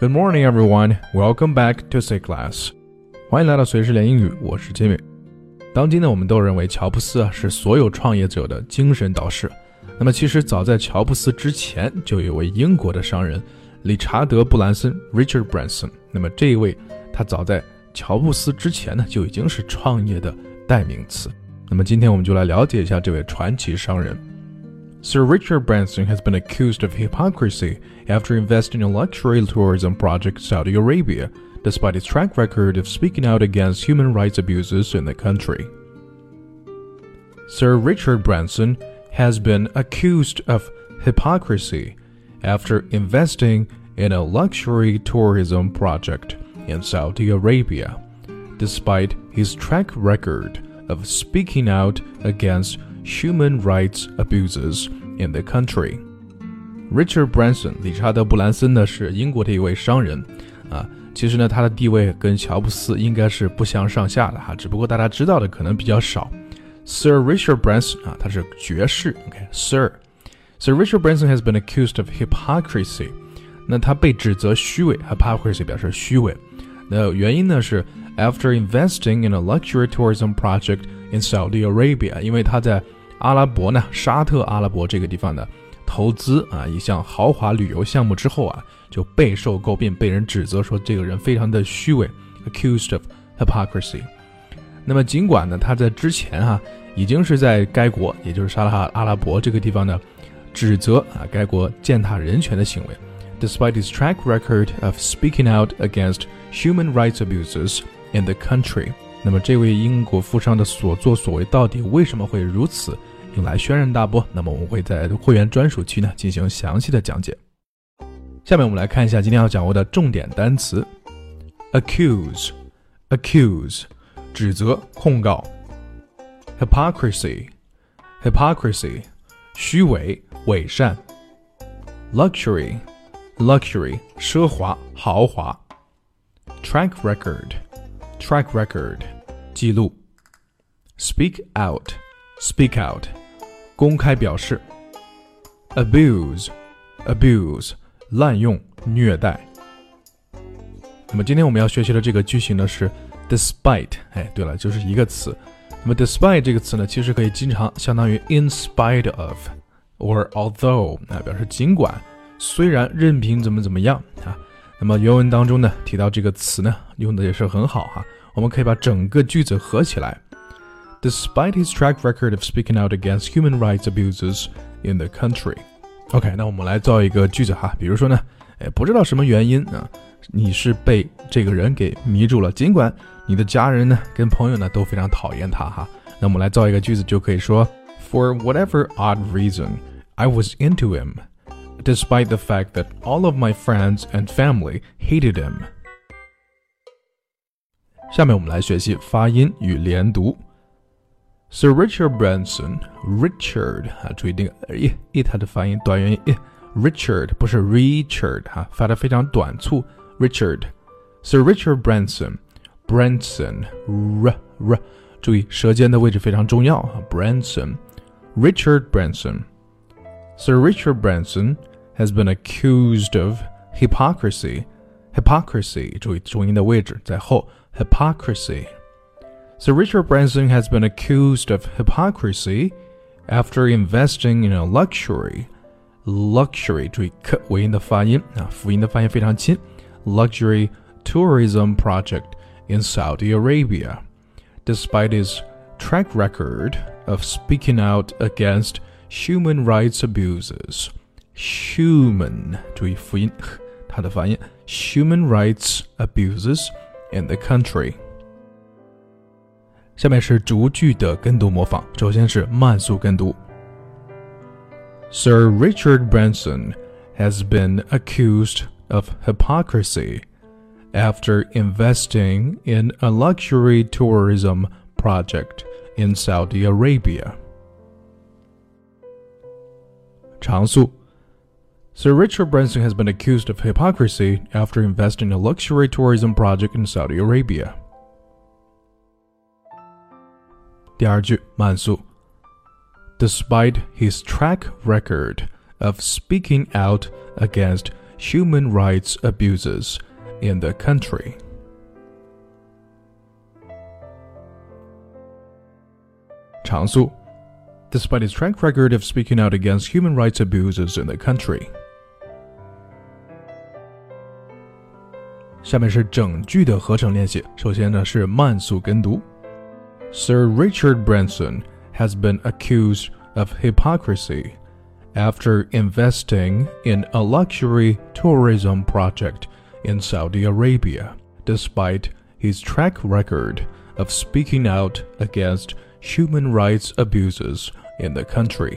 Good morning, everyone. Welcome back to C Class. 欢迎来到随时练英语，我是 Jimmy。当今呢，我们都认为乔布斯是所有创业者的精神导师。那么其实早在乔布斯之前，就有一位英国的商人理查德·布兰森 Richard Branson。那么这一位，他早在乔布斯之前呢，就已经是创业的代名词。那么今天我们就来了解一下这位传奇商人。Sir Richard Branson has been accused of hypocrisy after investing in a luxury tourism project in Saudi Arabia, despite his track record of speaking out against human rights abuses in the country. Sir Richard Branson has been accused of hypocrisy after investing in a luxury tourism project in Saudi Arabia, despite his track record of speaking out against human rights abuses in the country. Richard Branson 理查德·布兰森呢是英国的一位商人啊，其实呢他的地位跟乔布斯应该是不相上下的哈，只不过大家知道的可能比较少。Sir Richard Branson 啊，他是爵士 ，Sir Richard Branson has been accused of hypocrisy。那他被指责虚伪 ，hypocrisy 表示虚伪。那原因呢是 after investing in a luxury tourism project in Saudi Arabia， 因为他在阿拉伯呢，沙特阿拉伯这个地方呢投资啊一项豪华旅游项目之后啊，就备受诟病，被人指责说这个人非常的虚伪 ，accused of hypocrisy。那么尽管呢他在之前已经是在该国，也就是沙特阿拉伯这个地方呢指责啊该国践踏人权的行为。Despite his track record of speaking out against human rights abuses in the country， 那么这位英国富商的所作所为到底为什么会如此引来轩然大波？那么我们会在会员专属区呢进行详细的讲解。下面我们来看一下今天要掌握的重点单词 accuse 指责控告 hypocrisy 虚伪伪善 luxury 奢华豪华 track record 记录 speak out 公开表示 abuse 滥用虐待。那么今天我们要学习的这个句型呢是 despite， 对了，就是一个词。那么 despite 这个词呢其实可以经常相当于 in spite of or although， 表示尽管虽然任凭怎么样啊。那么原文当中呢提到这个词呢用的也是很好我们可以把整个句子合起来。Despite his track record of speaking out against human rights abuses in the country. OK， 那我们来造一个句子比如说呢，不知道什么原因你是被这个人给迷住了，尽管你的家人呢跟朋友呢都非常讨厌他那我们来造一个句子就可以说 For whatever odd reason, I was into him, despite the fact that all of my friends and family hated him. 下面我们来学习发音与连读。Sir Richard Branson Richard 注意这个它的发音短元音Richard 不是 Richard 发得非常短促 Richard Sir Richard Branson r 注意舌尖的位置非常重要Branson Richard Branson Sir Richard Branson has been accused of hypocrisy 注意重音的位置在后 hypocrisy。Sir Richard Branson has been accused of hypocrisy after investing in a luxury 注意尾音的发音辅音的发音非常轻 luxury tourism project in Saudi Arabia, despite his track record of speaking out against human rights abuses. Human 注意辅音它的发音 human rights abuses in the country。下面是逐句的跟读模仿，首先是慢速跟读。Sir Richard Branson has been accused of hypocrisy after investing in a luxury tourism project in Saudi Arabia. 长速 Sir Richard Branson has been accused of hypocrisy after investing in a luxury tourism project in Saudi Arabia. 第二句慢速 Despite his track record of speaking out against human rights abuses in the country. 常速 Despite his track record of speaking out against human rights abuses in the country. 下面是整句的合成练习。首先呢是慢速跟读。Sir Richard Branson has been accused of hypocrisy after investing in a luxury tourism project in Saudi Arabia, despite his track record of speaking out against human rights abuses in the country.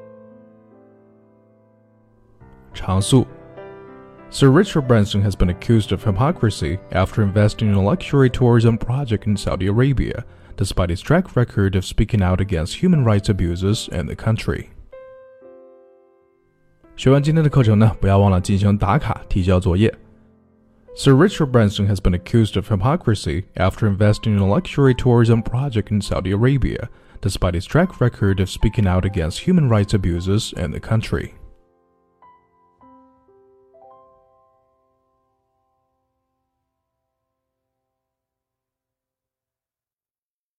常速 Sir Richard Branson has been accused of hypocrisy after investing in a luxury tourism project in Saudi Arabia, despite his track record of speaking out against human rights abuses in the country. 学完今天的课程呢，不要忘了进行打卡提交作业。Sir Richard Branson has been accused of hypocrisy after investing in a luxury tourism project in Saudi Arabia, despite his track record of speaking out against human rights abuses in the country.